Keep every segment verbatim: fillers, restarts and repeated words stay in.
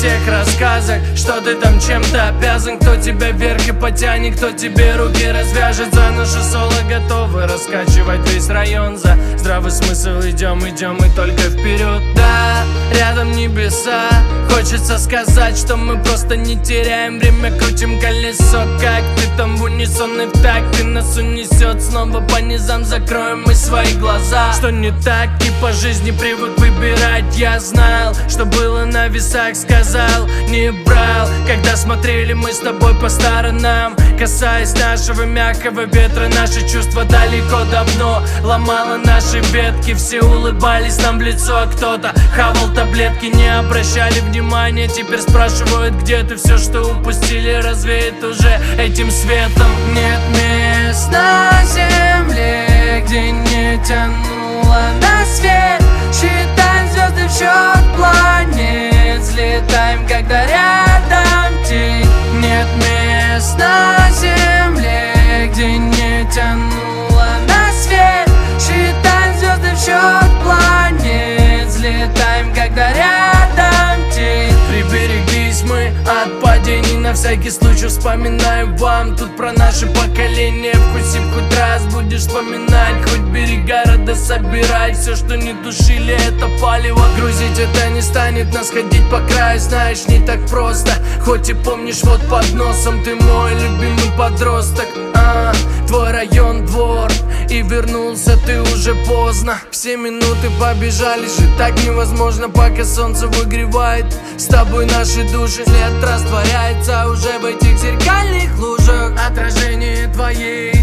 всех рассказах, что ты там чем-то обязан. Кто тебя вверх и потянет, кто тебе руки развяжет. За наше соло готовы раскачивать весь район. За здравый смысл идем, идем и только вперед. Да, рядом небеса. Хочется сказать, что мы просто не теряем время, крутим колесо, как ты там в унисон и в такт. И нас унесет снова по низам, закроем мы свои глаза. Что не так и по жизни привык выбирать. Я знал, что было на весах, сказал, не брал. Когда смотрели мы с тобой по сторонам, касаясь нашего мягкого ветра, наши чувства далеко давно ломало наши ветки. Все улыбались нам в лицо, а кто-то хавал таблетки. Не обращали внимания, теперь спрашивают, где ты. Все, что упустили, развеет уже этим светом. Нет мест на земле, где не тянуло на свет. Считаем звезды в счет планет, взлетаем, когда рядом тень. Нет мест на земле, где не тянуло на свет. Считаем звезды в счет планет, взлетаем, когда рядом тень. Прибереглись мы от падений, на всякий случай вспоминаем вам. Тут про наше поколение, вкусив хоть раз будешь вспоминать. Хоть берега рода собирай, все, что не тушили, это палево. Грузить это не станет нас ходить по краю, знаешь, не так просто. Хоть и помнишь, вот под носом ты мой любимый подросток. а, Твой район, двор, и вернулся ты уже поздно. Все минуты побежали, жить так невозможно, пока солнце выгревает с тобой наши души. След растворяется уже в этих зеркальных лужах. Отражение твоей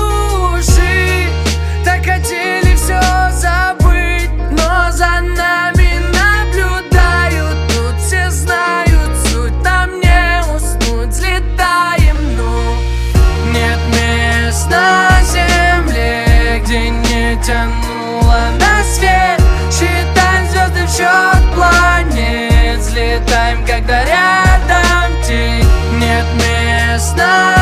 души. Так хотели все забыть, но за нами наблюдают. Тут все знают суть, нам не уснуть, взлетаем, ну. Нет мест на земле, где не тянуло на свет. Считаем звезды в счет планет, взлетаем, когда рядом тень. Нет мест на